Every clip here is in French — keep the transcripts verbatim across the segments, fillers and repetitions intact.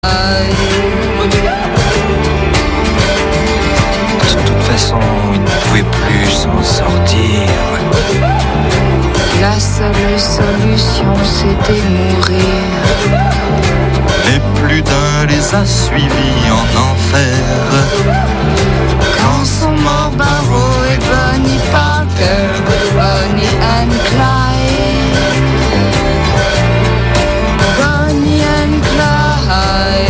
De toute façon, il ne pouvait plus s'en sortir. La seule solution, c'était mourir. Et plus d'un les a suivis en enfer. Quand sont morts Barrow et Bonnie Parker, Bonnie and Clyde, Bonnie and Clyde.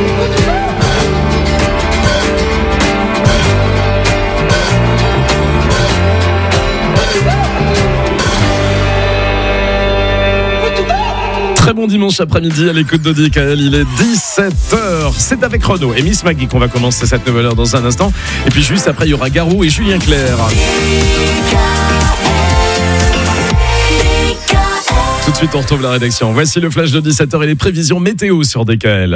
Très bon dimanche après-midi à l'écoute de D K L, il est dix-sept heures. C'est avec Renaud et Miss Maggie qu'on va commencer cette nouvelle heure dans un instant. Et puis juste après, il y aura Garou et Julien Clerc. Tout de suite, on retrouve la rédaction. Voici le flash de dix-sept heures et les prévisions météo sur D K L.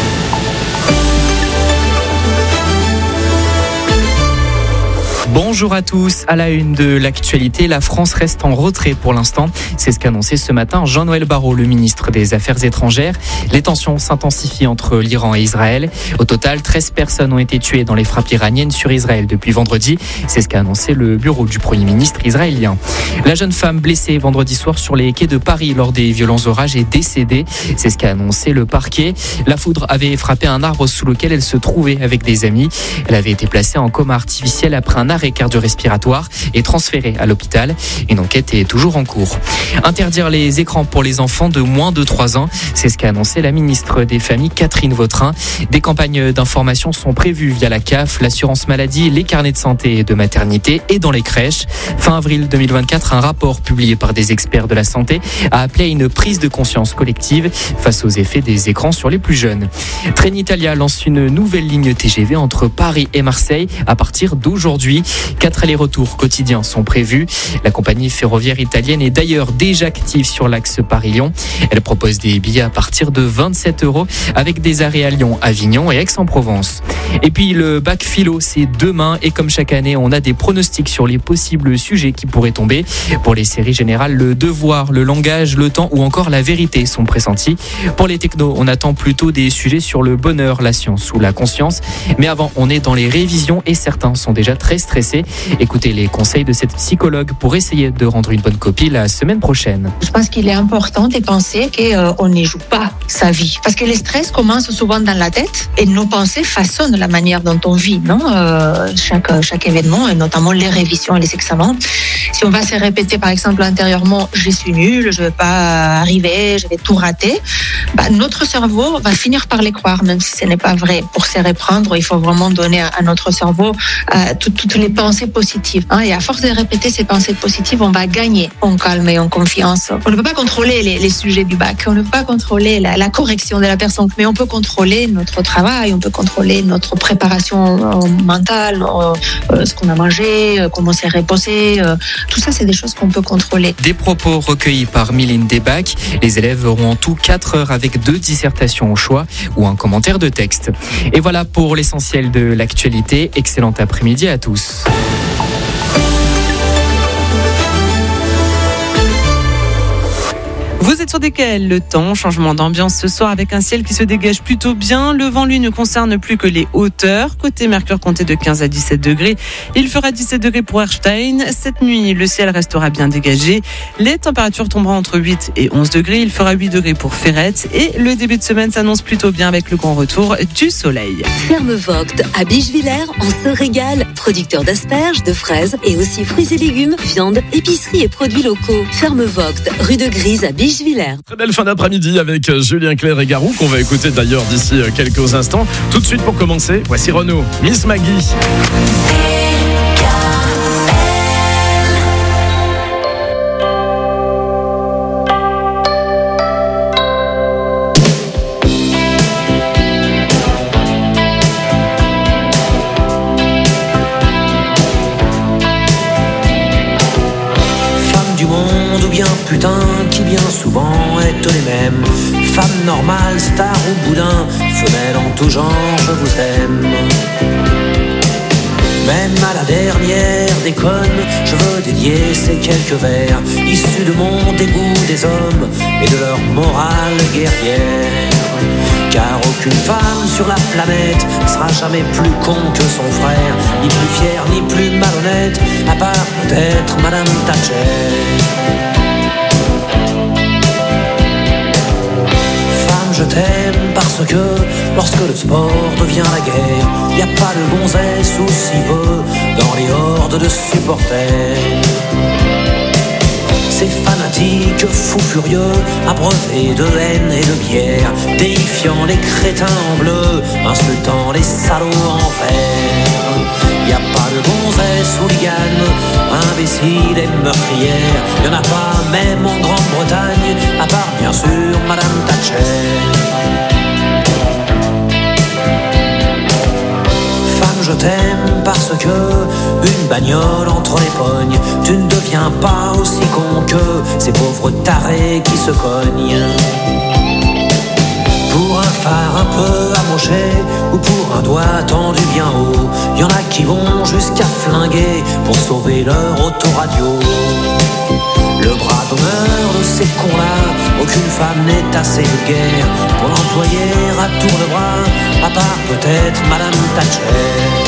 Bonjour à tous. À la une de l'actualité, la France reste en retrait pour l'instant. C'est ce qu'a annoncé ce matin Jean-Noël Barrot, le ministre des Affaires étrangères. Les tensions s'intensifient entre l'Iran et Israël. Au total, treize personnes ont été tuées dans les frappes iraniennes sur Israël depuis vendredi. C'est ce qu'a annoncé le bureau du Premier ministre israélien. La jeune femme blessée vendredi soir sur les quais de Paris lors des violents orages est décédée. C'est ce qu'a annoncé le parquet. La foudre avait frappé un arbre sous lequel elle se trouvait avec des amis. Elle avait été placée en coma artificiel après un arrêt cardio-respiratoire et transférée à l'hôpital. Une enquête est toujours en cours. Interdire les écrans pour les enfants de moins de trois ans, c'est ce qu'a annoncé la ministre des Familles Catherine Vautrin. Des campagnes d'information sont prévues via la C A F, l'assurance maladie, les carnets de santé et de maternité et dans les crèches. Fin avril deux mille vingt-quatre, un rapport publié par des experts de la santé a appelé à une prise de conscience collective face aux effets des écrans sur les plus jeunes. Trenitalia lance une nouvelle ligne T G V entre Paris et Marseille à partir d'aujourd'hui. Quatre allers-retours quotidiens sont prévus. La compagnie ferroviaire italienne est d'ailleurs déjà active sur l'axe Paris-Lyon. Elle propose des billets à partir de vingt-sept euros avec des arrêts à Lyon, Avignon et Aix-en-Provence. Et puis le bac philo, c'est demain et comme chaque année, on a des pronostics sur les possibles sujets qui pourraient tomber. Pour les séries générales, le devoir, le langage, le temps ou encore la vérité sont pressentis. Pour les technos, on attend plutôt des sujets sur le bonheur, la science ou la conscience. Mais avant, on est dans les révisions et certains sont déjà très stressés. Écoutez les conseils de cette psychologue pour essayer de rendre une bonne copie la semaine prochaine. Je pense qu'il est important de penser qu'on ne joue pas sa vie. Parce que le stress commence souvent dans la tête et nos pensées façonnent la manière dont on vit, non euh, chaque, chaque événement, et notamment les révisions et les examens. Si on va se répéter, par exemple, intérieurement, je suis nul, je ne vais pas arriver, je vais tout rater, bah, notre cerveau va finir par les croire, même si ce n'est pas vrai. Pour se reprendre, il faut vraiment donner à notre cerveau euh, toutes, toutes les pensées positives. Hein, et à force de répéter ces pensées positives, on va gagner en calme et en confiance. On ne peut pas contrôler les, les sujets du bac, on ne peut pas contrôler la, la correction de la personne, mais on peut contrôler notre travail, on peut contrôler notre préparation euh, mentale, euh, euh, ce qu'on a mangé, euh, comment s'est reposé. Euh, tout ça, c'est des choses qu'on peut contrôler. Des propos recueillis par Mylène Desbac. Les élèves auront en tout quatre heures avec deux dissertations au choix ou un commentaire de texte. Et voilà pour l'essentiel de l'actualité. Excellent après-midi à tous. Vous êtes sur D K L, le temps, changement d'ambiance ce soir avec un ciel qui se dégage plutôt bien. Le vent, lui, ne concerne plus que les hauteurs. Côté Mercure, comptez de quinze à dix-sept degrés. Il fera dix-sept degrés pour Erstein. Cette nuit, le ciel restera bien dégagé. Les températures tomberont entre huit et onze degrés. Il fera huit degrés pour Ferrette. Et le début de semaine s'annonce plutôt bien avec le grand retour du soleil. Ferme Vogt à Bichevillers, on se régale. Producteur d'asperges, de fraises et aussi fruits et légumes, viande, épicerie et produits locaux. Ferme Vogt, rue de Grise à Bichevillers. Très belle fin d'après-midi avec Julien Clerc et Garou qu'on va écouter d'ailleurs d'ici quelques instants. Tout de suite pour commencer, voici Renaud, Miss Maggie. Femme du monde ou bien putain qui bien souvent est les mêmes. Femme normale, star ou boudin, femelle en tout genre, je vous aime. Même à la dernière déconne, je veux dédier ces quelques vers issus de mon dégoût des hommes et de leur morale guerrière. Car aucune femme sur la planète sera jamais plus con que son frère, ni plus fière, ni plus malhonnête, à part peut-être Madame Thatcher. Femme, je t'aime parce que lorsque le sport devient la guerre, y a pas de gonzesse ou si peu dans les hordes de supporters. Ces fanatiques fous furieux, abreuvés de haine et de bière, déifiant les crétins en bleu, insultant les salauds en vert. Y a pas de gonzesse hooligan, imbécile et meurtrière, y en a pas même en Grande-Bretagne, à part bien sûr Madame Thatcher. Je t'aime parce que une bagnole entre les pognes, tu ne deviens pas aussi con que ces pauvres tarés qui se cognent. Pour un phare un peu amoché ou pour un doigt tendu bien haut, y en a qui vont jusqu'à flinguer pour sauver leur autoradio. Le bras d'honneur de ces cons-là, aucune femme n'est assez vulgaire pour l'employer à tour de bras, à part peut-être Madame Thatcher.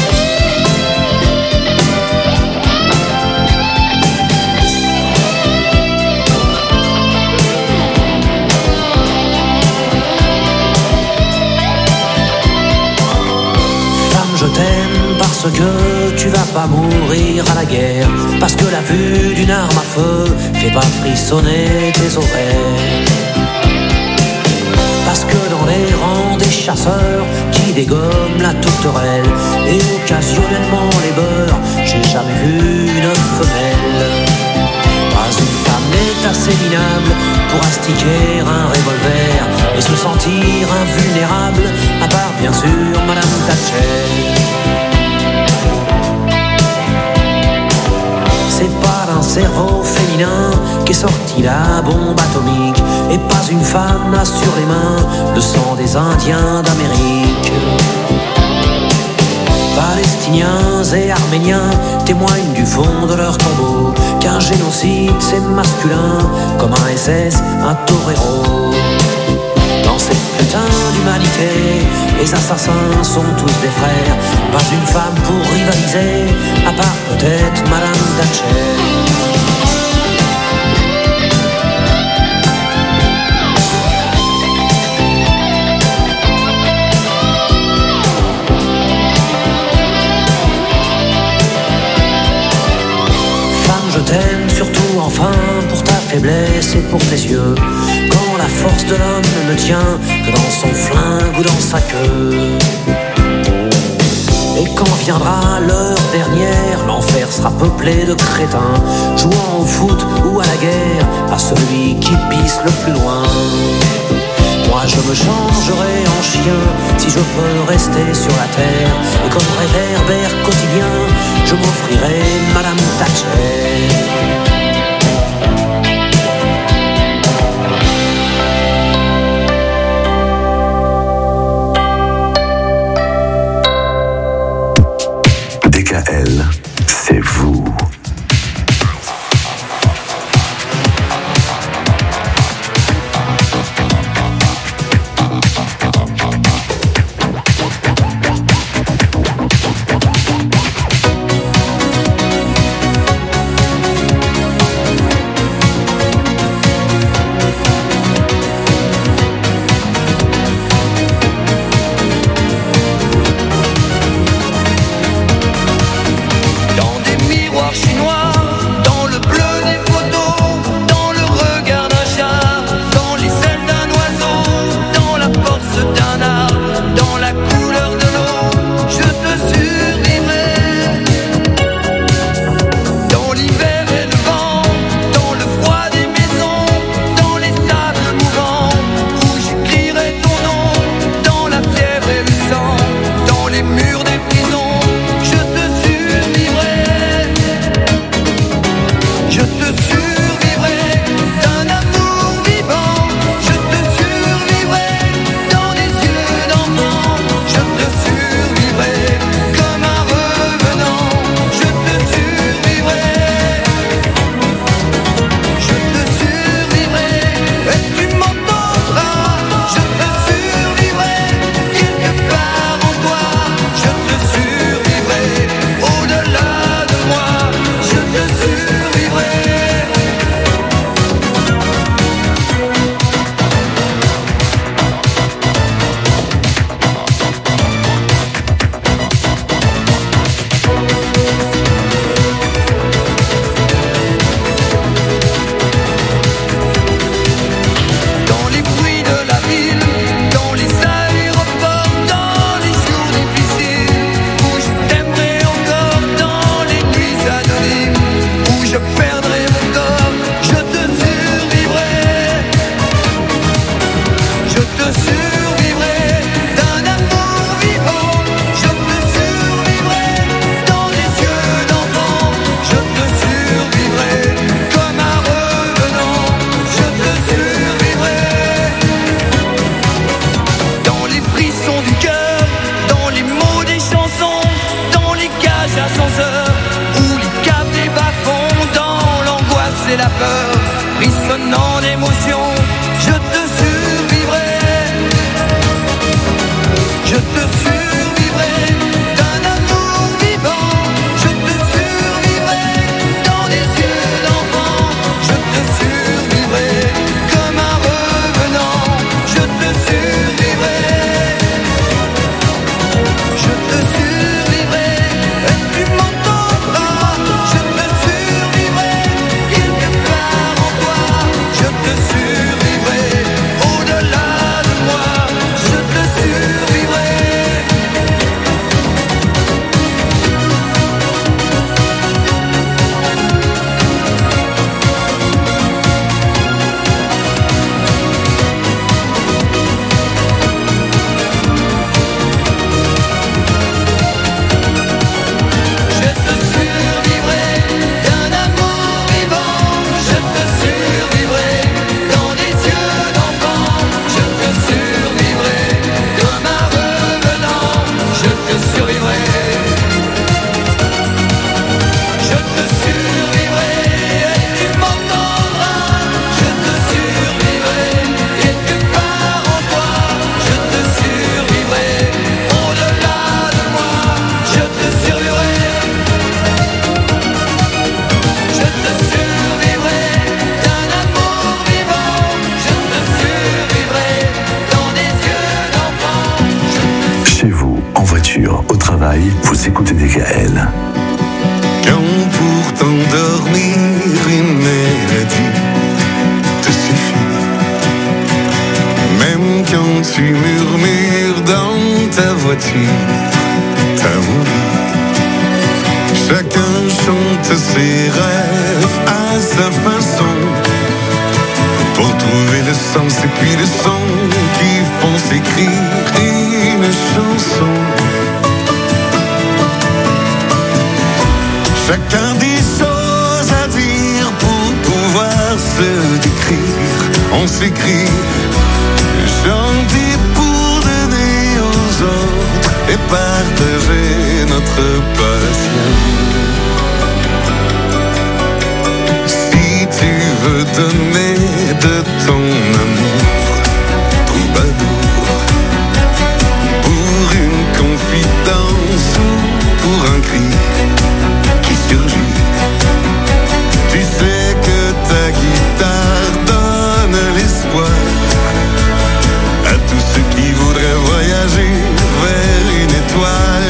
Je t'aime parce que tu vas pas mourir à la guerre, parce que la vue d'une arme à feu fait pas frissonner tes ovaires, parce que dans les rangs des chasseurs qui dégomment la tourterelle et occasionnellement les beurs, j'ai jamais vu une femelle. Pas une femme n'est assez minable pour astiquer un revolver et se sentir invulnérable, à part bien sûr Madame Thatcher. C'est pas d'un cerveau féminin qu'est sortie la bombe atomique, et pas une femme n'a sur les mains le sang des Indiens d'Amérique. Palestiniens et Arméniens témoignent du fond de leur tombeau qu'un génocide c'est masculin comme un S S, un torero. Dans cette putain d'humanité, les assassins sont tous des frères, pas une femme pour rivaliser, à part peut-être Madame Thatcher. Je t'aime surtout enfin pour ta faiblesse et pour tes yeux, quand la force de l'homme ne tient que dans son flingue ou dans sa queue. Et quand viendra l'heure dernière, l'enfer sera peuplé de crétins, jouant au foot ou à la guerre, à celui qui pisse le plus loin. Moi je me changerai en chien si je peux rester sur la terre, et comme réverbère quotidien, je m'offrirai Madame Thatcher. D K L, c'est vous. rêveur, frissonnant d'émotion, je te survivrai. Je te survivrai d'un amour vivant. Je te survivrai dans des yeux d'enfant. Je te survivrai comme un revenant. Je te survivrai. Je te survivrai et tu m'entendras. Je te survivrai quelque part en toi. Je te survivrai au-delà de moi. Je te survivrai. Je te survivrai d'un amour vivant. Je te survivrai dans des yeux d'enfant. Je te survivrai comme un revenant. Je te survivrai. Je te survivrai et tu m'entendras. Je te survivrai quelque part en toi. Je te survivrai au-delà de moi. Je te survivrai. Je te survivrai d'un amour vivant. Je te survivrai dans des yeux d'enfant. Chez vous, en voiture, au travail, vous écoutez D K L. Quand pour t'endormir une mélodie te suffit, même quand tu murmures dans ta voiture ta envie. Chacun chante ses rêves à sa façon pour trouver le sens et puis le son qui font s'écrire une chanson. Chacun des choses à dire pour pouvoir se décrire. On s'écrit, chanter pour donner aux autres et partager notre passion. Si tu veux donner de ton amour, troubadour, pour une confidence ou pour un cri qui surgit, tu sais que ta guitare donne l'espoir à tous ceux qui voudraient voyager vers une étoile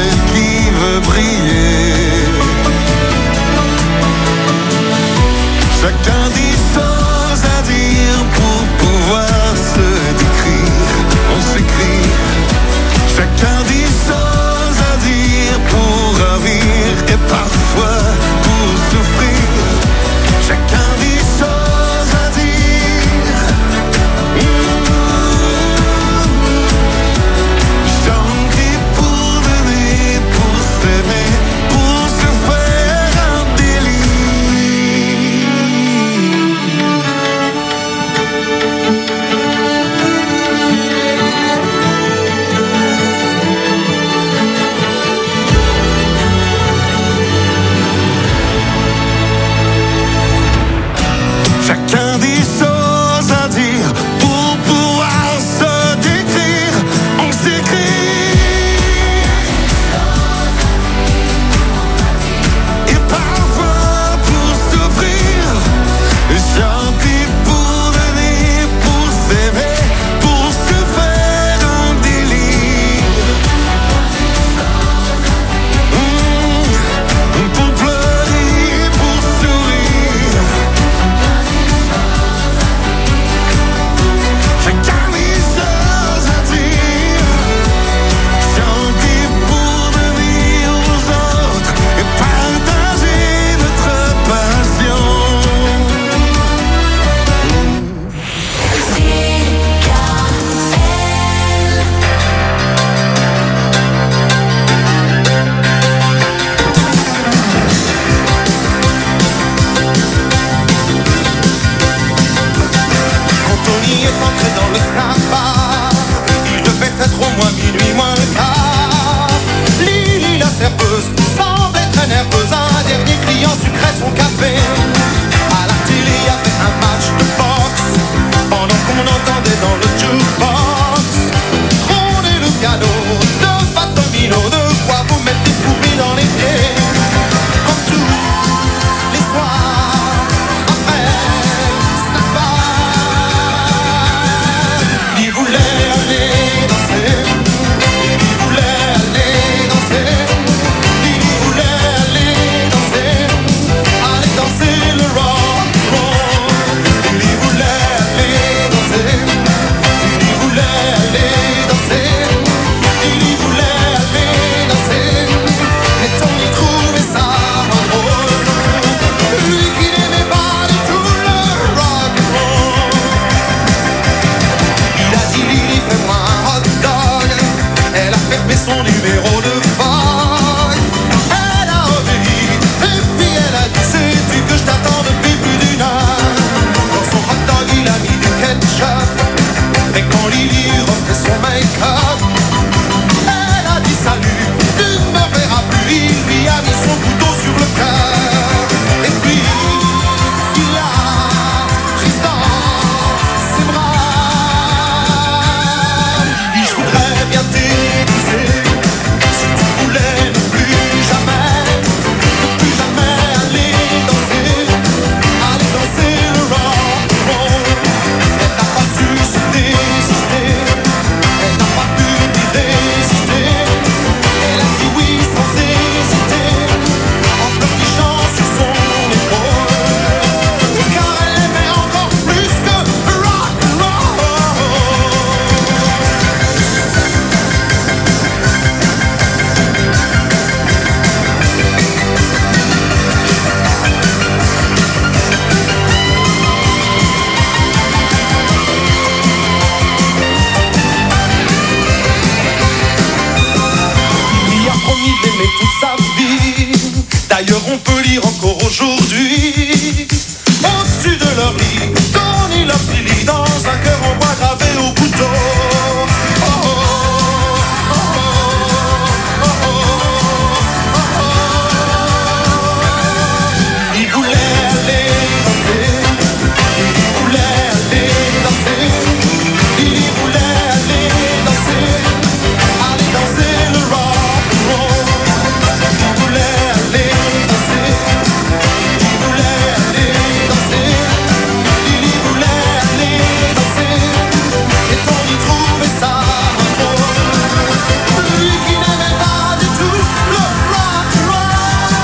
son numéro de faille. Elle a obéi, et puis elle a dit sais-tu que je t'attends depuis plus d'une heure. Dans son hot dog il a mis du ketchup, et quand Lily refait son make-up, elle a dit salut, tu ne me verras plus. Il lui a mis son couteau sur le cœur, et puis il a pris dans ses bras. Il dit je voudrais bien t'épouser, si tu voulais ne plus jamais, ne plus jamais aller danser, aller danser le rock and roll. Elle n'a pas su se désister, elle n'a pas pu y résister. Elle a dit oui sans hésiter, en pleurnichant sur son épaule, car elle aimait encore plus que le rock and roll. Il lui a promis de l'aimer toute sa vie. D'ailleurs on peut lire encore aujourd'hui, au-dessus de leur lit, Tony Love Lily dans un cœur en bois gravé au couteau. Oh, oh, oh, oh, oh, oh, oh. Il voulait aller danser, il voulait aller danser, il voulait aller danser, aller danser le rock and roll. Il voulait aller danser, il voulait aller danser, il voulait aller danser, et on y trouvait ça drôle. Lui qui n'aimait pas du tout le rock and roll,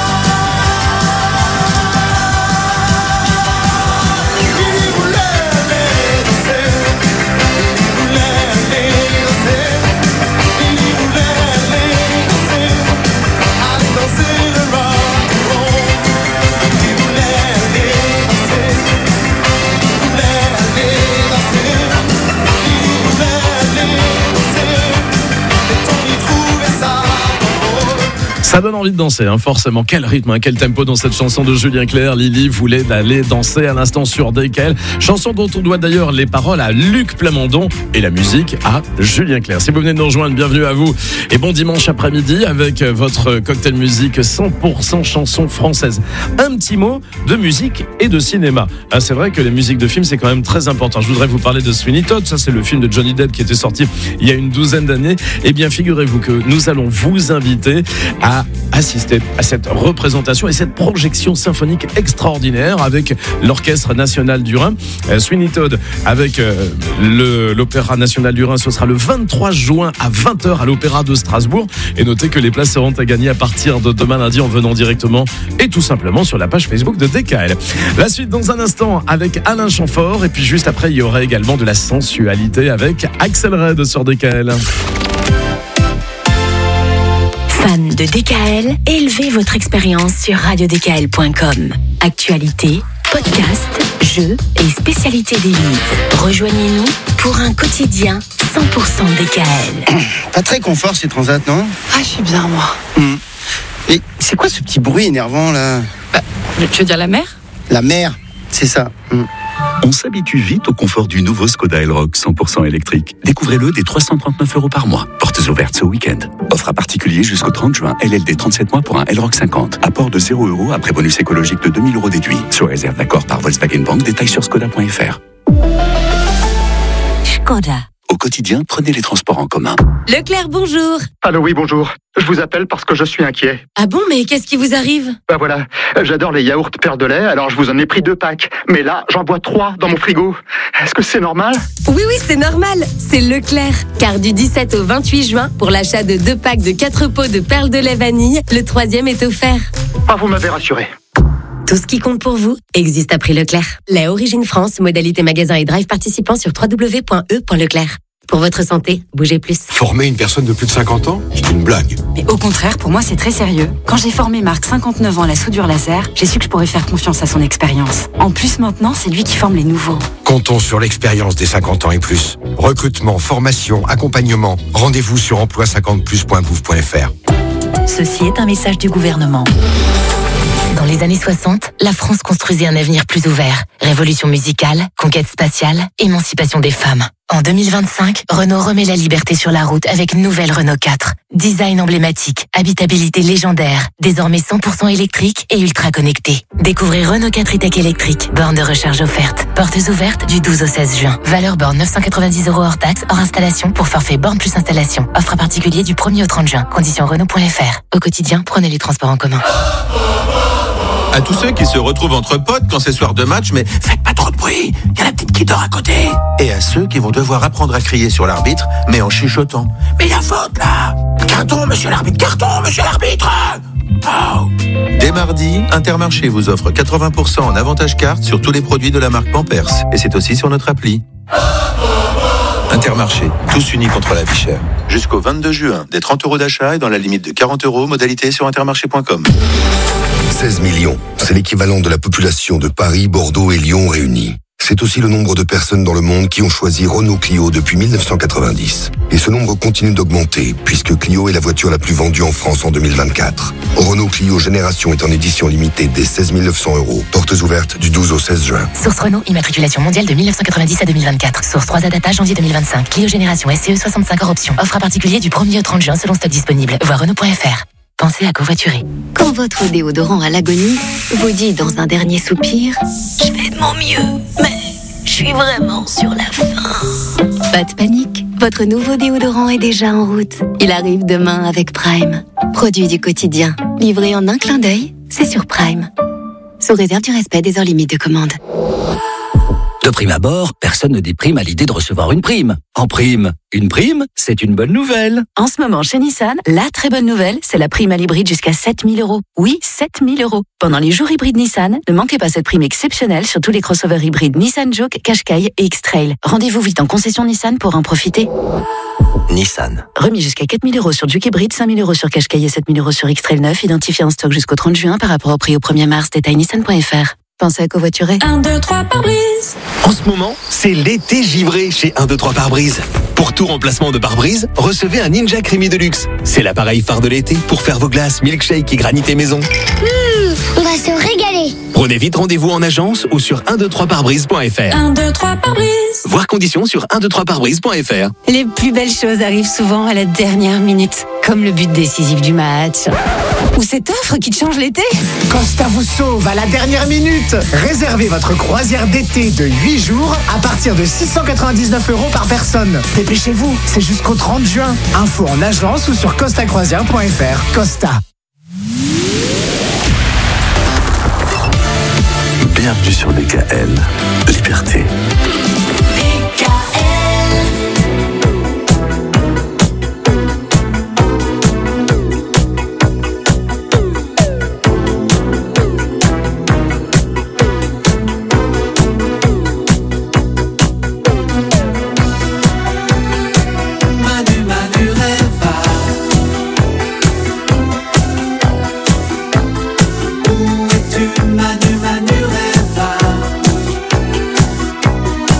il voulait aller danser, il voulait aller danser, il voulait aller danser, aller danser le rock and roll. Il voulait aller danser, il voulait aller danser, il voulait aller danser, et on y trouvait ça drôle. Ça donne envie de danser, hein, forcément. Quel rythme, hein, quel tempo dans cette chanson de Julien Clerc. Lily voulait aller danser à l'instant sur D K L. Chanson dont on doit d'ailleurs les paroles à Luc Plamondon et la musique à Julien Clerc. Si vous venez de nous rejoindre, bienvenue à vous. Et bon dimanche après-midi avec votre cocktail musique cent pour cent chanson française. Un petit mot de musique et de cinéma. Ah, c'est vrai que les musiques de films, c'est quand même très important. Je voudrais vous parler de Sweeney Todd. Ça, c'est le film de Johnny Depp qui était sorti il y a une douzaine d'années. Eh bien, figurez-vous que nous allons vous inviter à assister à cette représentation et cette projection symphonique extraordinaire avec l'Orchestre National du Rhin. Euh, Sweeney Todd avec euh, le, l'Opéra National du Rhin, ce sera le vingt-trois juin à vingt heures à l'Opéra de Strasbourg. Et notez que les places seront à gagner à partir de demain lundi en venant directement et tout simplement sur la page Facebook de D K L. La suite dans un instant avec Alain Chamfort et puis juste après il y aura également de la sensualité avec Axel Red sur D K L. Fan de D K L, élevez votre expérience sur radio d k l point com. Actualité, podcast, jeux et spécialités des leads. Rejoignez-nous pour un quotidien cent pour cent D K L. Pas très confort ces transats, non? Ah, je suis bien, moi. Mmh. Et c'est quoi ce petit bruit énervant là? Bah, tu veux dire la mer? La mer, c'est ça. Mmh. On s'habitue vite au confort du nouveau Skoda Elroq cent pour cent électrique. Découvrez-le dès trois cent trente-neuf euros par mois. Portes ouvertes ce week-end. Offre à particulier jusqu'au trente juin. L L D trente-sept mois pour un Elroq cinquante. Apport de zéro euros après bonus écologique de deux mille euros déduit. Sous réserve d'accord par Volkswagen Bank. Détails sur skoda point f r. Skoda. Au quotidien, prenez les transports en commun. Leclerc, bonjour. Allô, oui, bonjour. Je vous appelle parce que je suis inquiet. Ah bon, mais qu'est-ce qui vous arrive? Bah voilà, j'adore les yaourts Père de lait, alors je vous en ai pris deux packs. Mais là, j'en bois trois dans mon frigo. Est-ce que c'est normal? Oui, oui, c'est normal. C'est Leclerc. Car du dix-sept au vingt-huit juin, pour l'achat de deux packs de quatre pots de perles de lait vanille, le troisième est offert. Ah, vous m'avez rassuré. Tout ce qui compte pour vous existe à prix Leclerc. Lait Origine France, modalité magasin et drive participant sur w w w point e point leclerc. Pour votre santé, bougez plus. Former une personne de plus de cinquante ans, c'est une blague. Mais au contraire, pour moi, c'est très sérieux. Quand j'ai formé Marc, cinquante-neuf ans, à la soudure laser, j'ai su que je pourrais faire confiance à son expérience. En plus, maintenant, c'est lui qui forme les nouveaux. Comptons sur l'expérience des cinquante ans et plus. Recrutement, formation, accompagnement. Rendez-vous sur emploi cinquante plus point gouv point f r. Ceci est un message du gouvernement. Dans les années soixante, la France construisait un avenir plus ouvert. Révolution musicale, conquête spatiale, émancipation des femmes. En deux mille vingt-cinq, Renault remet la liberté sur la route avec une nouvelle Renault quatre. Design emblématique, habitabilité légendaire, désormais cent pour cent électrique et ultra connecté. Découvrez Renault quatre e-tech électrique, borne de recharge offerte. Portes ouvertes du douze au seize juin. Valeur borne neuf cent quatre-vingt-dix euros hors taxe, hors installation pour forfait borne plus installation. Offre à particulier du premier au trente juin. Conditions Renault point f r. Au quotidien, prenez les transports en commun. À tous ceux qui se retrouvent entre potes quand c'est soir de match, mais faites pas trop de bruit, il y a la petite qui dort à côté. Et à ceux qui vont devoir apprendre à crier sur l'arbitre, mais en chuchotant. Mais il y a faute là. Carton, monsieur l'arbitre, carton, monsieur l'arbitre. Oh. Dès mardi, Intermarché vous offre quatre-vingts pour cent en avantage carte sur tous les produits de la marque Pampers. Et c'est aussi sur notre appli. Intermarché, tous unis contre la vie chère. Jusqu'au vingt-deux juin, des trente euros d'achat et dans la limite de quarante euros, modalité sur intermarché point com. seize millions, c'est l'équivalent de la population de Paris, Bordeaux et Lyon réunis. C'est aussi le nombre de personnes dans le monde qui ont choisi Renault Clio depuis mille neuf cent quatre-vingt-dix. Et ce nombre continue d'augmenter, puisque Clio est la voiture la plus vendue en France en deux mille vingt-quatre. Renault Clio Génération est en édition limitée dès seize mille neuf cents euros. Portes ouvertes du douze au seize juin. Source Renault, immatriculation mondiale de mille neuf cent quatre-vingt-dix à deux mille vingt-quatre. Source trois A data, janvier deux mille vingt-cinq. Clio Génération S C E soixante-cinq hors option. Offre à particulier du premier au trente juin selon stock disponible. Voir Renault point f r. Pensez à covoiturer. Quand votre déodorant à l'agonie vous dit dans un dernier soupir « Je fais de mon mieux, mais je suis vraiment sur la fin ». Pas de panique, votre nouveau déodorant est déjà en route. Il arrive demain avec Prime. Produit du quotidien, livré en un clin d'œil, c'est sur Prime. Sous réserve du respect des heures limites de commande. De prime abord, personne ne déprime à l'idée de recevoir une prime. En prime, une prime, c'est une bonne nouvelle. En ce moment, chez Nissan, la très bonne nouvelle, c'est la prime à l'hybride jusqu'à sept mille euros. Oui, sept mille euros. Pendant les jours hybrides Nissan, ne manquez pas cette prime exceptionnelle sur tous les crossovers hybrides Nissan Juke, Qashqai et X-Trail. Rendez-vous vite en concession Nissan pour en profiter. Nissan. Remis jusqu'à quatre mille euros sur Juke hybride, cinq mille euros sur Qashqai et sept mille euros sur X-Trail neuf, identifié en stock jusqu'au trente juin par rapport au prix au premier mars. Détail nissan point f r. Pensez à covoiturer. un, deux, trois pare-brise. En ce moment, c'est l'été givré chez un, deux, trois pare-brise. Pour tout remplacement de pare-brise, recevez un Ninja Creamy Deluxe. C'est l'appareil phare de l'été pour faire vos glaces, milkshake et granité maison. Mmh, on va se régaler. Prenez vite rendez-vous en agence ou sur un deux trois pare-brise point f r. un, deux, trois pare-brise. Voir conditions sur un deux trois pare-brise point f r. Les plus belles choses arrivent souvent à la dernière minute, comme le but décisif du match. Ou cette offre qui te change l'été. Costa vous sauve à la dernière minute. Réservez votre croisière d'été de huit jours à partir de six cent quatre-vingt-dix-neuf euros par personne. Dépêchez-vous, c'est jusqu'au trente juin. Info en agence ou sur costa croisière point f r. Costa. Bienvenue sur D K L. Liberté. Manu, Manu, rêve.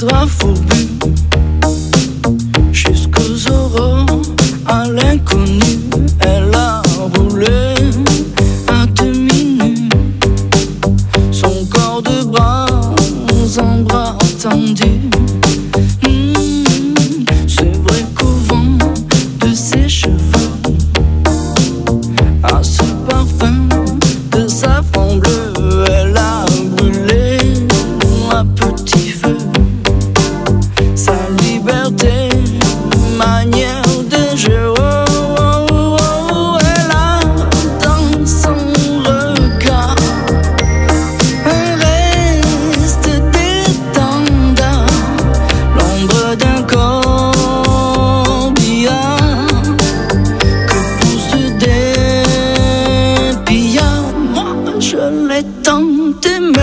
drap fourbu jusqu'aux aurores, à l'inconnu, elle a roulé à demi nu, son corps de bras en bras tendus. Mmh, c'est vrai qu'au vent de ses cheveux, à ce parfum de safran bleu, elle a brûlé à petit feu sa liberté, manière de jeu. Oh, oh, oh, elle a dans son regard un reste d'étendard, l'ombre d'un corbillard que pousse des pillards. Moi je l'ai tant aimé,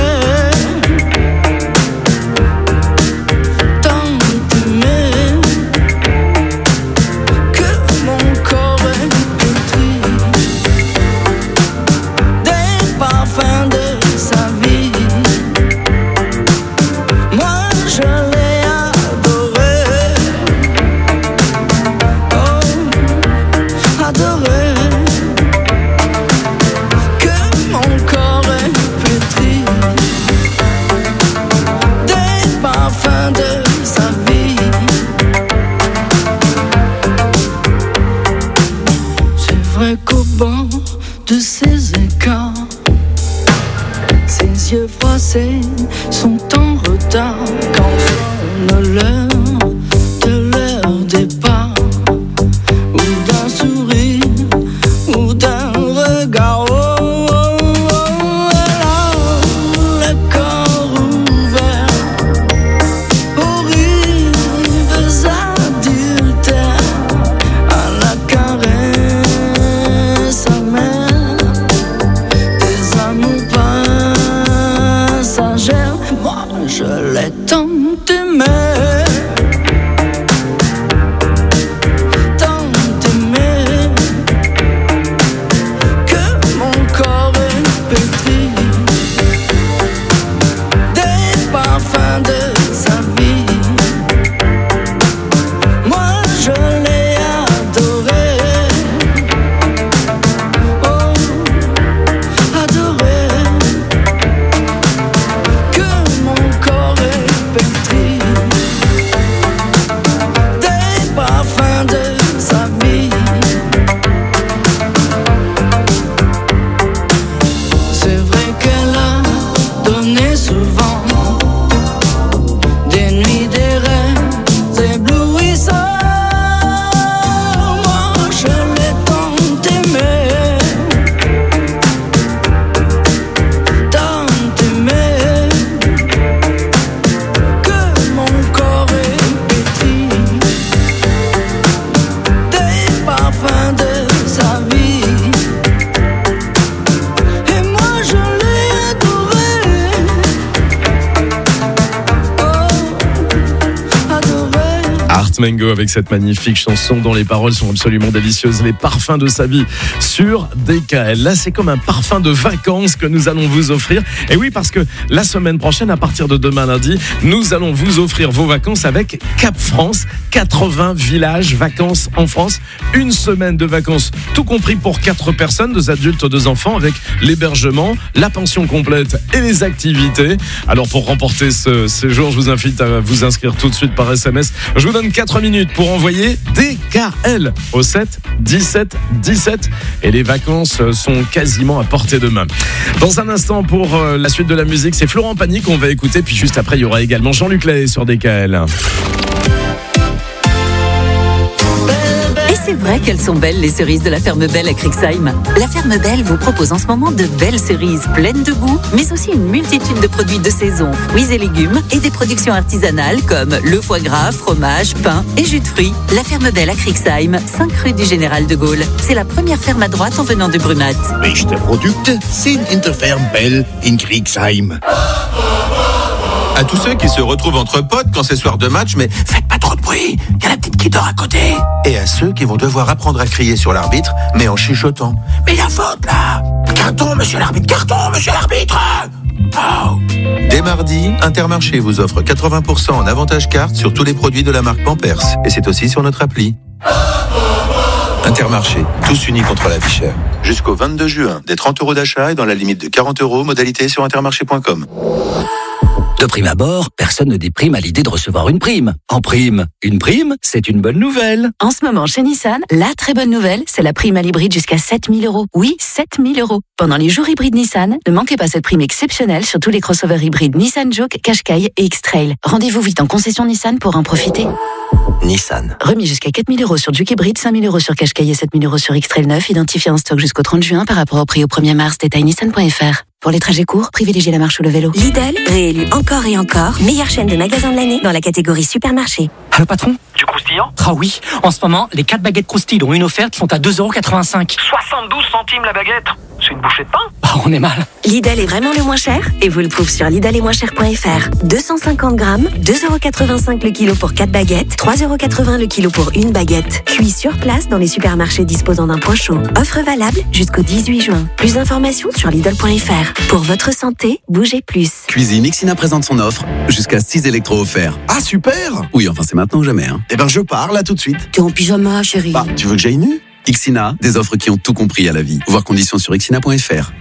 qu'au bord de ces écarts, ses yeux froissés sont en retard quand sonne l'heure de leur départ, ou d'un sourire, ou d'un regard. Oh, oh, oh, elle a le corps ouvert aux rives adultères, à la caresse moi je l'ai tant aimé, tant aimé, que mon corps est pétri des parfums de sa vie. Moi je l'ai adoré, oh, adoré. Mango avec cette magnifique chanson dont les paroles sont absolument délicieuses, les parfums de sa vie sur D K L. Là, c'est comme un parfum de vacances que nous allons vous offrir. Et oui, parce que la semaine prochaine, à partir de demain lundi, nous allons vous offrir vos vacances avec Cap France. quatre-vingts villages vacances en France. Une semaine de vacances, tout compris pour quatre personnes, deux adultes, deux enfants, avec l'hébergement, la pension complète et les activités. Alors, pour remporter ce séjour, je vous invite à vous inscrire tout de suite par S M S. Je vous donne quatre minutes pour envoyer D K L au sept dix-sept dix-sept et les vacances sont quasiment à portée de main. Dans un instant, pour la suite de la musique, c'est Florent Pagny qu'on va écouter, puis juste après il y aura également Jean-Luc Lahaye sur D K L. Et c'est vrai qu'elles sont belles, les cerises de la Ferme Belle à Crixheim. La Ferme Belle vous propose en ce moment de belles cerises pleines de goût, mais aussi une multitude de produits de saison, fruits et légumes, et des productions artisanales comme le foie gras, fromage, pain et jus de fruits. La Ferme Belle à Crixheim, cinq rue du Général de Gaulle. C'est la première ferme à droite en venant de Brunat. Beste Produkt sind in der Ferme Belle in Crixheim. À tous ceux qui se retrouvent entre potes quand c'est soir de match, mais faites pas trop de bruit, y a la petite qui dort à côté. Et à ceux qui vont devoir apprendre à crier sur l'arbitre, mais en chuchotant. Mais y a faute là. Carton, monsieur l'arbitre, carton, monsieur l'arbitre. Dès mardi, Intermarché vous offre quatre-vingts pour cent en avantage carte sur tous les produits de la marque Pampers. Et c'est aussi sur notre appli. Intermarché, tous unis contre la vie chère. Jusqu'au vingt-deux juin, des trente euros d'achat et dans la limite de quarante euros, modalité sur intermarché point com. De prime abord, personne ne déprime à l'idée de recevoir une prime. En prime, une prime, c'est une bonne nouvelle. En ce moment, chez Nissan, la très bonne nouvelle, c'est la prime à l'hybride jusqu'à sept mille euros. Oui, sept mille euros. Pendant les jours hybrides Nissan, ne manquez pas cette prime exceptionnelle sur tous les crossovers hybrides Nissan Juke, Qashqai et X-Trail. Rendez-vous vite en concession Nissan pour en profiter. Nissan. Remis jusqu'à quatre mille euros sur Juke hybride, cinq mille euros sur Qashqai et sept mille euros sur X-Trail neuf, identifié en stock jusqu'au trente juin par rapport au prix au premier mars. Détail nissan point f r. Pour les trajets courts, privilégiez la marche ou le vélo. Lidl, réélu encore et encore, meilleure chaîne de magasins de l'année dans la catégorie supermarché. Allô patron? Du croustillant? Ah oui, en ce moment, les quatre baguettes croustilles dont une offerte sont à deux euros quatre-vingt-cinq. soixante-douze centimes la baguette. C'est une bouchée de pain? Bah on est mal. Lidl est vraiment le moins cher et vous le prouve sur lidl et moins cher point f r. deux cent cinquante grammes, deux euros quatre-vingt-cinq le kilo pour quatre baguettes, trois euros quatre-vingts le kilo pour une baguette. Cuit sur place dans les supermarchés disposant d'un point chaud. Offre valable jusqu'au dix-huit juin. Plus d'informations sur lidl point f r. Pour votre santé, bougez plus. Cuisine Ixina présente son offre. Jusqu'à six électros offerts. Ah super! Oui, enfin c'est maintenant ou jamais. Hein. Eh ben je pars là tout de suite. T'es en pyjama, chérie. Bah, tu veux que j'aille nu? Ixina, des offres qui ont tout compris à la vie. Voir conditions sur ixina point f r.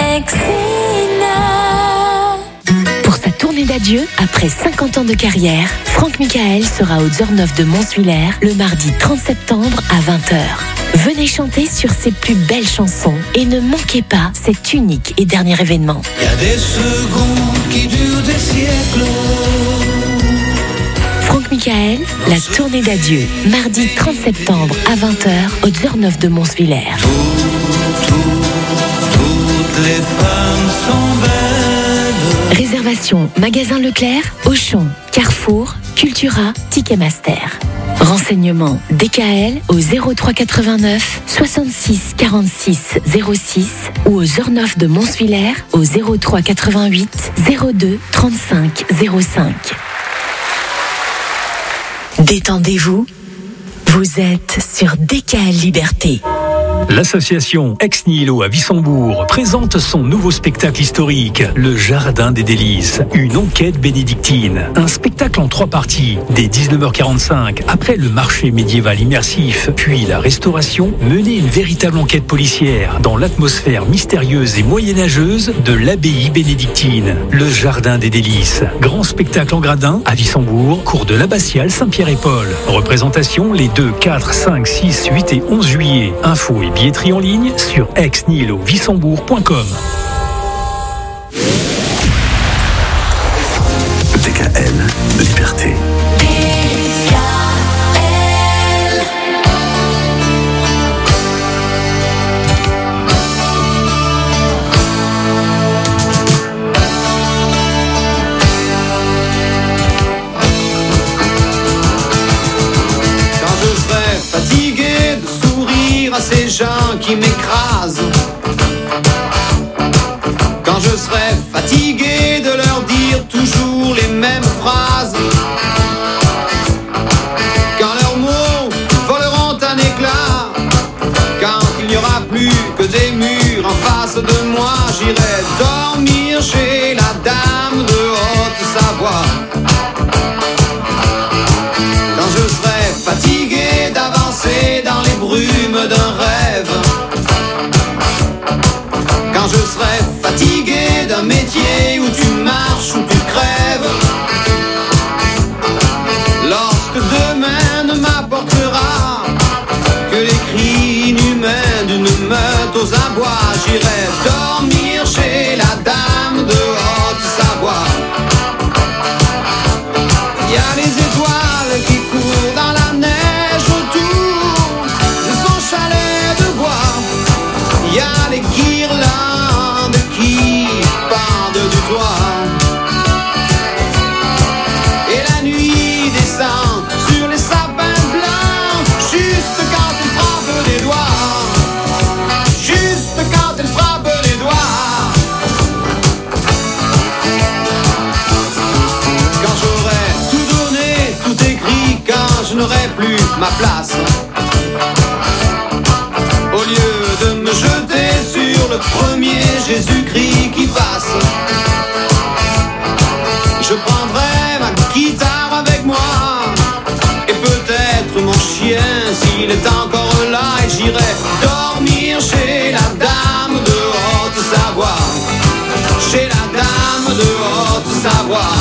Pour sa tournée d'adieu, après cinquante ans de carrière, Franck Michael sera au Zorneuf de Montsuiller le mardi trente septembre à vingt heures. Venez chanter sur ses plus belles chansons et ne manquez pas cet unique et dernier événement. Il y a des secondes qui durent des siècles. Franck Michael, la tournée d'adieu, mardi trente septembre à vingt heures au Zorneuf de Montsuiller. Toutes les femmes sont belles. Réservation magasin Leclerc, Auchan, Carrefour, Cultura, Ticketmaster. Renseignements D K L au zéro trois quatre-vingt-neuf soixante-six quarante-six zéro six ou au Zorneuf de Montsuiller au zéro trois quatre-vingt-huit zéro deux trente-cinq zéro cinq. Détendez-vous, vous êtes sur D K L Liberté. L'association Ex Nihilo à Wissembourg présente son nouveau spectacle historique, Le Jardin des Délices, une enquête bénédictine. Un spectacle en trois parties. Dès dix-neuf heures quarante-cinq, après le marché médiéval immersif, puis la restauration, menez une véritable enquête policière dans l'atmosphère mystérieuse et moyenâgeuse de l'abbaye bénédictine. Le Jardin des Délices. Grand spectacle en gradin à Wissembourg, cours de l'abbatiale Saint-Pierre-et-Paul. Représentation les deux, quatre, cinq, six, huit et onze juillet. Info et billetterie en ligne sur ex nihilo wissembourg point com. D K L, Liberté. Quand je serai fatigué de sourire à ces gens qui m'écrasent, quand je serai fatigué de leur dire toujours les mêmes phrases, quand leurs mots voleront un éclat, quand il n'y aura plus que des murs en face de moi, j'irai dormir chez la dame de Haute-Savoie. Quand je serai fatigué d'avancer dans les brumes d'un rêve, quand je serai fatigué d'un métier où tu marches, où tu crèves, lorsque demain ne m'apportera que les cris inhumains d'une meute aux abois, j'irai dormir chez la dame de Haute-Savoie. Il y a les étoiles qui courent dans la neige autour de son chalet de bois. Il y a les guirlandes qui pendent du toit. Et la nuit descend sur les sapins blancs, juste quand elle frappe des doigts. Juste quand elle frappe les doigts. Quand j'aurai tout donné, tout écrit, quand je n'aurai plus ma place, au lieu de me jeter sur le premier Jésus-Christ qui passe, il est encore là et j'irai dormir chez la dame de Haute-Savoie. Chez la dame de Haute-Savoie.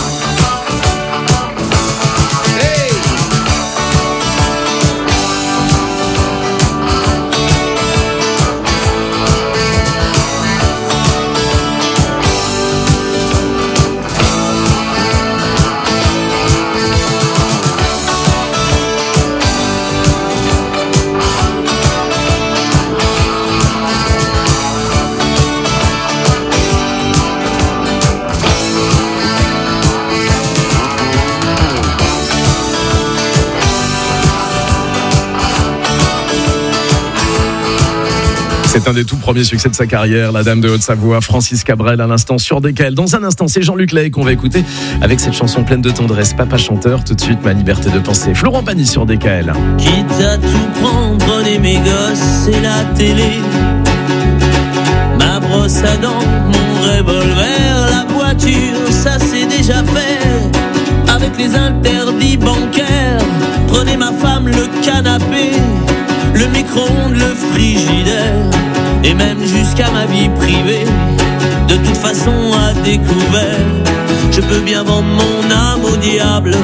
C'est un des tout premiers succès de sa carrière, la dame de Haute-Savoie, Francis Cabrel, à l'instant sur D K L. Dans un instant, c'est Jean-Luc Lahaye qu'on va écouter avec cette chanson pleine de tendresse, Papa chanteur. Tout de suite, Ma liberté de penser. Florent Pagny sur D K L. Quitte à tout prendre, prenez mes gosses et la télé, ma brosse à dents, mon revolver, la voiture, ça c'est déjà fait. Avec les interdits bancaires, prenez ma femme, le canapé, le micro-ondes, le frigidaire, et même jusqu'à ma vie privée. De toute façon à découvert, je peux bien vendre mon âme au diable.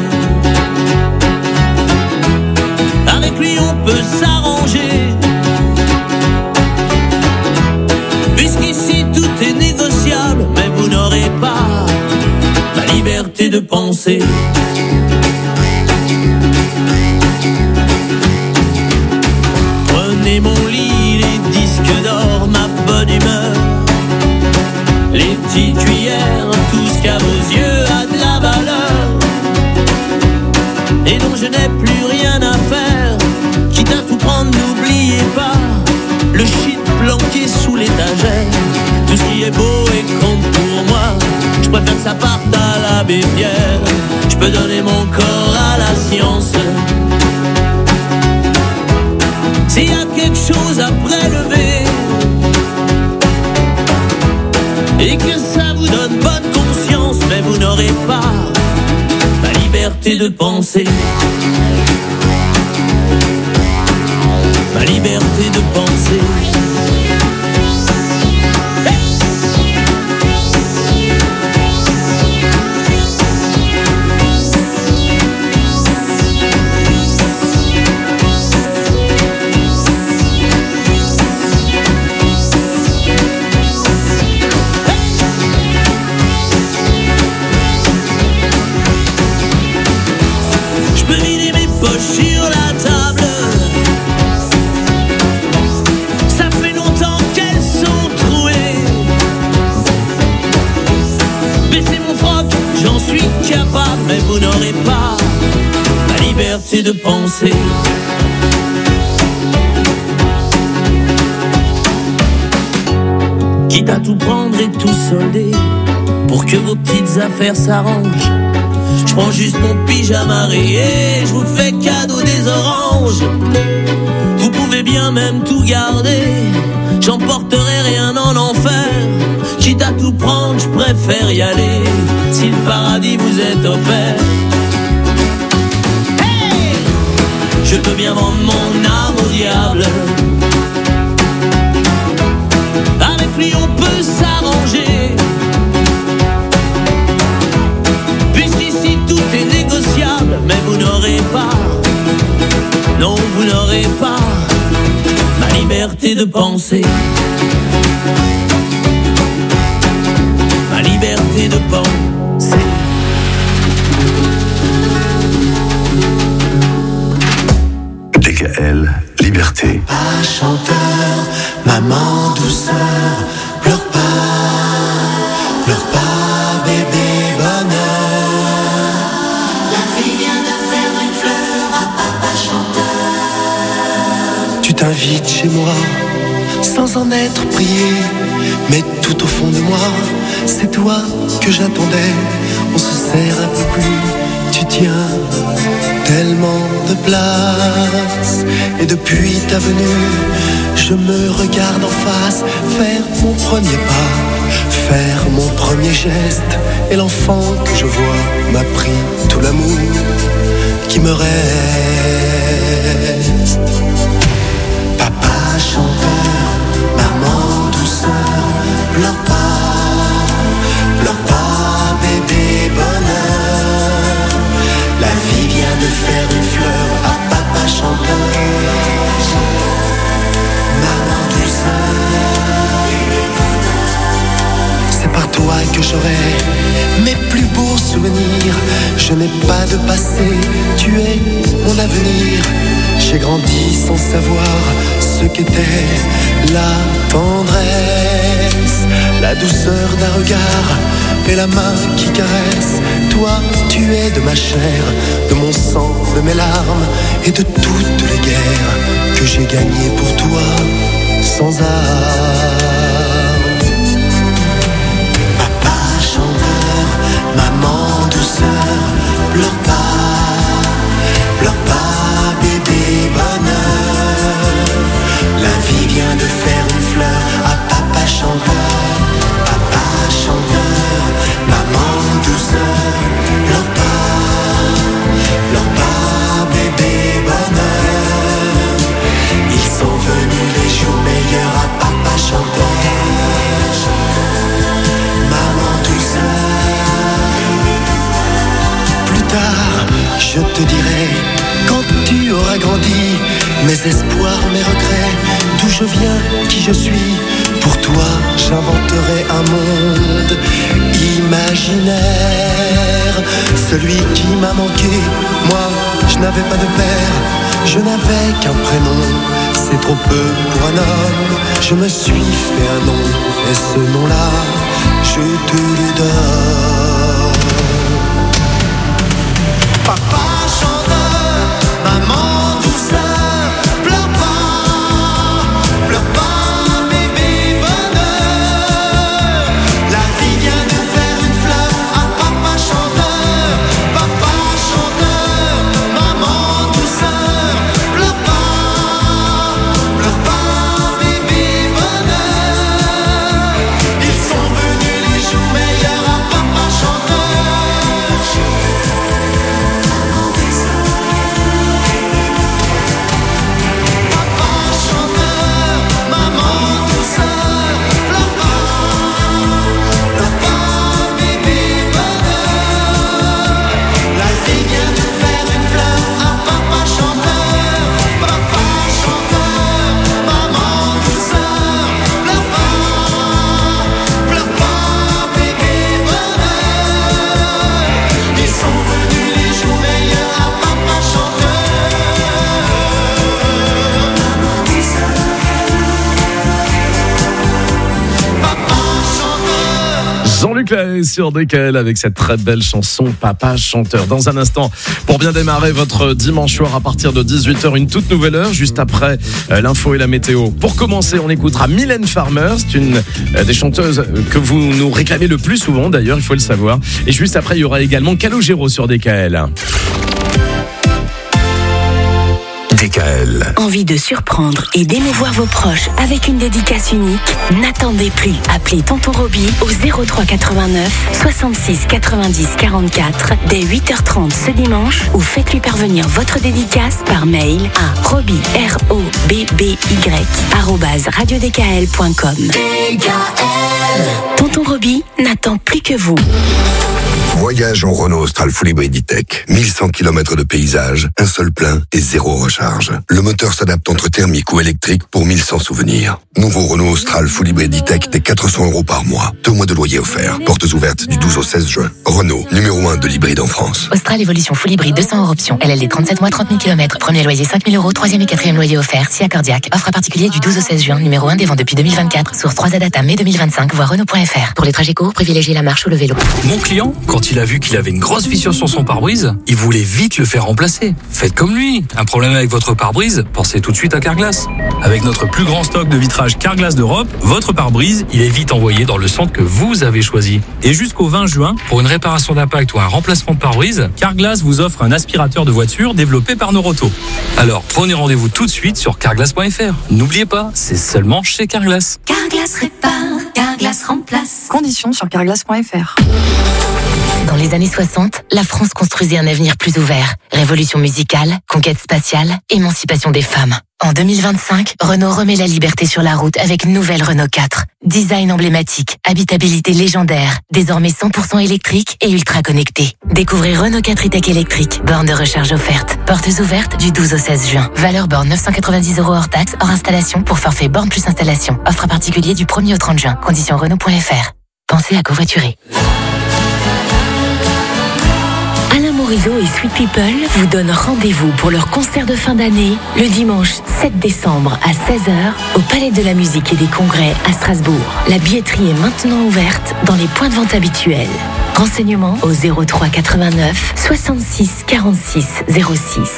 Avec lui on peut s'arranger, puisqu'ici tout est négociable. Mais vous n'aurez pas la liberté de penser. Prenez mon lit, les disques d'or, ma bonne humeur, les petites cuillères, tout ce qu'à vos yeux a de la valeur et dont je n'ai plus rien à faire. Quitte à tout prendre, n'oubliez pas le shit planqué sous l'étagère. Tout ce qui est beau et compte pour moi, je préfère que ça parte à l'abbé Pierre. Je peux donner mon corps à la science. S'il y a quelque chose à prélever et que ça vous donne bonne conscience, mais vous n'aurez pas la liberté de penser. Ma liberté de penser. Sur la table, ça fait longtemps qu'elles sont trouées. Baissez mon froc, j'en suis capable, mais vous n'aurez pas la liberté de penser. Quitte à tout prendre et tout solder pour que vos petites affaires s'arrangent, je prends juste mon pyjama rayé, je vous fais cadeau des oranges. Vous pouvez bien même tout garder, j'emporterai rien en enfer. Quitte à tout prendre, je préfère y aller, si le paradis vous est offert. Hey, je peux bien vendre mon âme au diable. Avec lui on peut s'arranger, tout est négociable, mais vous n'aurez pas, non vous n'aurez pas ma liberté de penser. Ma liberté de penser. D K L, liberté. Pas chanteur, maman douceur, pleure pas, pleure pas bébé bonheur. T'invite chez moi, sans en être prié, mais tout au fond de moi, c'est toi que j'attendais. On se serre un peu plus, tu tiens tellement de place. Et depuis ta venue, je me regarde en face, faire mon premier pas, faire mon premier geste. Et l'enfant que je vois m'a pris tout l'amour qui me reste. chanteur, maman douceur, pleure pas, pleure pas, bébé bonheur. La vie vient de faire une fleur à papa chanteur, maman douceur. C'est par toi que j'aurai mes plus beaux souvenirs. Je n'ai pas de passé, tu es mon avenir. J'ai grandi sans savoir ce qu'était la tendresse, la douceur d'un regard et la main qui caresse. Toi, tu es de ma chair, de mon sang, de mes larmes et de toutes les guerres que j'ai gagnées pour toi sans armes. Papa chanteur, maman douceur, pleure pas, pleure pas, bébé bonheur. La vie vient de faire une fleur à papa chanteur, papa chanteur, maman douceur, pleure pas, pleure pas, bébé bonheur. Ils sont venus les jours meilleurs à papa chanteur, maman douceur. Plus tard, je te dirai, quand tu auras grandi, mes espoirs, mes regrets, d'où je viens, qui je suis. Pour toi, j'inventerai un monde imaginaire, celui qui m'a manqué. Moi, je n'avais pas de père, je n'avais qu'un prénom. C'est trop peu pour un homme, je me suis fait un nom, et ce nom-là, je te le donne. Papa chanteur, maman douceur, pleure pas, pleure pas, bébé bonheur. La vie vient de faire une fleur à papa chanteur, papa chanteur, maman douceur, pleure pas, pleure pas, bébé bonheur. Ils sont venus les jours meilleurs à papa chanteur. Jean-Luc Lahaye sur D K L avec cette très belle chanson Papa chanteur. Dans un instant, pour bien démarrer votre dimanche soir à partir de dix-huit heures, une toute nouvelle heure, juste après euh, l'info et la météo. Pour commencer, on écoutera Mylène Farmer, c'est une euh, des chanteuses que vous nous réclamez le plus souvent d'ailleurs, il faut le savoir. Et juste après, il y aura également Calogero sur D K L. D K L. Envie de surprendre et d'émouvoir vos proches avec une dédicace unique? N'attendez plus. Appelez Tonton Roby au zéro trois quatre-vingt-neuf soixante-six quatre-vingt-dix quarante-quatre dès huit heures trente ce dimanche ou faites-lui parvenir votre dédicace par mail à roby, R O B B Y, arobase radio d k l point com. D K L. Tonton Roby n'attend plus que vous. Voyage en Renault Austral Full Hybrid E-Tech. mille cent kilomètres de paysage, un seul plein et zéro recharge. Le moteur s'adapte entre thermique ou électrique pour mille cent souvenirs. Nouveau Renault Austral Full Hybrid E-Tech dès quatre cents euros par mois. Deux mois de loyer offert. Portes ouvertes du douze au seize juin. Renault, numéro un de l'hybride en France. Austral Evolution Full Hybrid deux cents euros option. L L D trente-sept mois, trente mille kilomètres. Premier loyer cinq mille euros. Troisième et quatrième loyer offert. Si accordiaque. Offre à particulier du douze au seize juin. Numéro un des ventes depuis deux mille vingt-quatre. Source trois A Data mai deux mille vingt-cinq. Voir Renault point F R. Pour les trajets courts, privilégiez la marche ou le vélo. Mon client, quand il a vu qu'il avait une grosse fissure sur son pare-brise, il voulait vite le faire remplacer. Faites comme lui. Un problème avec votre pare-brise, pensez tout de suite à Carglass. Avec notre plus grand stock de vitrage Carglass d'Europe, votre pare-brise, il est vite envoyé dans le centre que vous avez choisi. Et jusqu'au vingt juin, pour une réparation d'impact ou un remplacement de pare-brise, Carglass vous offre un aspirateur de voiture développé par Noroto. Alors prenez rendez-vous tout de suite sur carglass point F R. N'oubliez pas, c'est seulement chez Carglass. Carglass répare, Carglass remplace. Conditions sur carglass point F R. Dans les années soixante, la France construisait un avenir plus ouvert. Révolution musicale, conquête spatiale, émancipation des femmes. En deux mille vingt-cinq, Renault remet la liberté sur la route avec une nouvelle Renault quatre. Design emblématique, habitabilité légendaire, désormais cent pour cent électrique et ultra connecté. Découvrez Renault quatre e-tech électrique, borne de recharge offerte. Portes ouvertes du douze au seize juin. Valeur borne neuf cent quatre-vingt-dix euros hors taxe, hors installation pour forfait borne plus installation. Offre à particulier du premier au trente juin. Conditions Renault point F R. Pensez à covoiturer. Alain Morisot et Sweet People vous donnent rendez-vous pour leur concert de fin d'année le dimanche sept décembre à seize heures au Palais de la Musique et des Congrès à Strasbourg. La billetterie est maintenant ouverte dans les points de vente habituels. Renseignements au zéro trois quatre-vingt-neuf soixante-six quarante-six zéro six.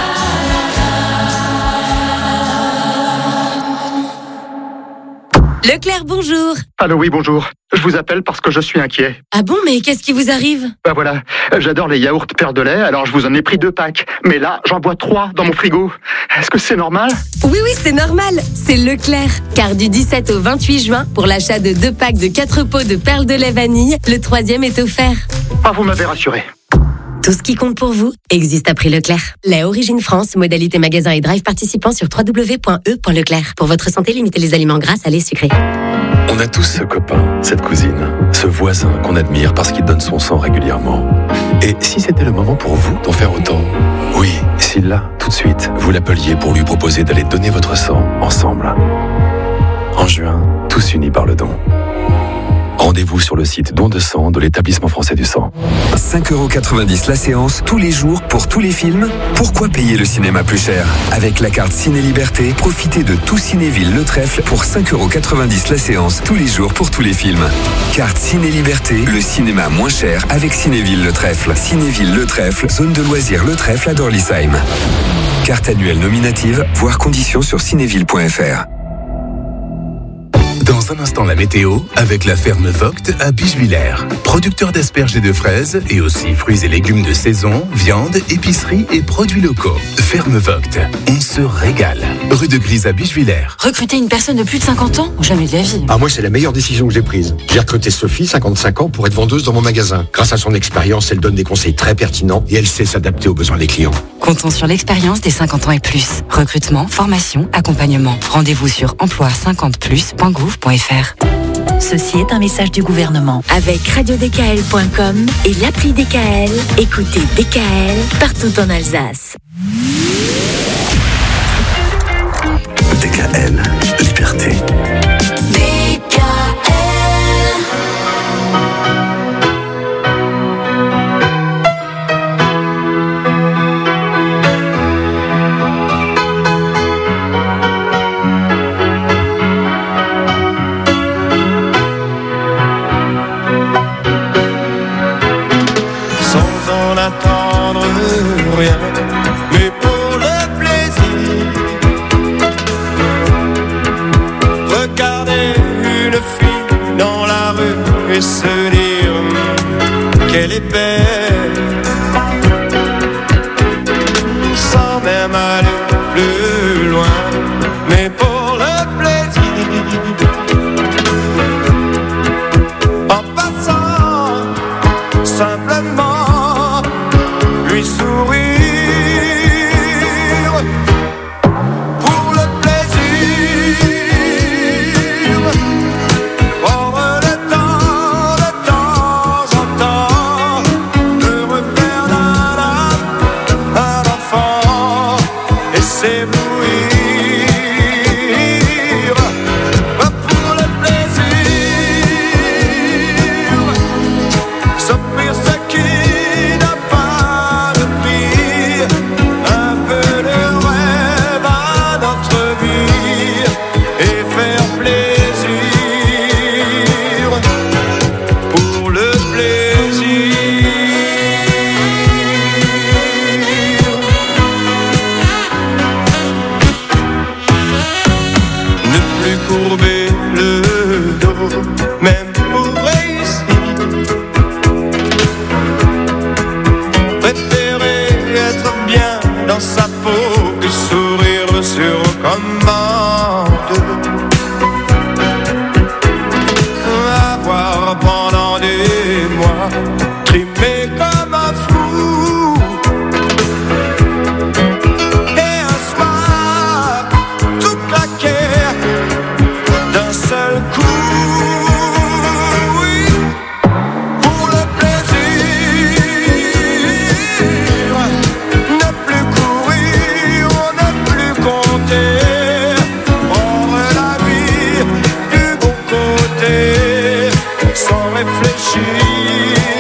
Leclerc, bonjour. Allô, oui, bonjour. Je vous appelle parce que je suis inquiet. Ah bon, mais qu'est-ce qui vous arrive? Bah voilà, j'adore les yaourts Père de lait, alors je vous en ai pris deux packs. Mais là, j'en bois trois dans mon frigo. Est-ce que c'est normal? Oui, oui, c'est normal. C'est Leclerc. Car du dix-sept au vingt-huit juin, pour l'achat de deux packs de quatre pots de perles de lait vanille, le troisième est offert. Ah, vous m'avez rassuré. Tout ce qui compte pour vous existe à prix Leclerc. Lait Origine France, modalité magasin et drive participant sur w w w point e point leclerc. Pour votre santé, limitez les aliments gras, salés, sucrés. On a tous ce copain, cette cousine, ce voisin qu'on admire parce qu'il donne son sang régulièrement. Et si c'était le moment pour vous d'en faire autant? Oui, si là, tout de suite, vous l'appeliez pour lui proposer d'aller donner votre sang ensemble. En juin, tous unis par le don. Rendez-vous sur le site Don de sang de l'Établissement français du sang. cinq euros quatre-vingt-dix la séance, tous les jours, pour tous les films. Pourquoi payer le cinéma plus cher? Avec la carte Ciné Liberté, profitez de tout Cinéville Le Trèfle pour cinq euros quatre-vingt-dix la séance, tous les jours, pour tous les films. Carte Ciné Liberté, le cinéma moins cher avec Cinéville Le Trèfle. Cinéville Le Trèfle, zone de loisirs Le Trèfle à Dorlisheim. Carte annuelle nominative, voire conditions sur cinéville point F R. Dans un instant, la météo avec la ferme Vogt à Bichevillers. Producteur d'asperges et de fraises et aussi fruits et légumes de saison, viande, épicerie et produits locaux. Ferme Vogt, on se régale. Rue de Grise à Bichevillers. Recruter une personne de plus de cinquante ans? Jamais de la vie. Ah, moi, c'est la meilleure décision que j'ai prise. J'ai recruté Sophie, cinquante-cinq ans, pour être vendeuse dans mon magasin. Grâce à son expérience, elle donne des conseils très pertinents et elle sait s'adapter aux besoins des clients. Comptons sur l'expérience des cinquante ans et plus. Recrutement, formation, accompagnement. Rendez-vous sur emploi cinquante plus point gouv point F R. Ceci est un message du gouvernement. Avec radio d k l point com et l'appli D K L, écoutez D K L partout en Alsace. D K L, liberté. D K L. Attendre rien, mais pour le plaisir, regarder une fille dans la rue et se dire qu'elle est belle, sans même aller plus loin, mais pour le plaisir, en passant simplement sourire pour le plaisir, prendre le temps de temps en temps de refaire d'un âme un enfant réfléchir.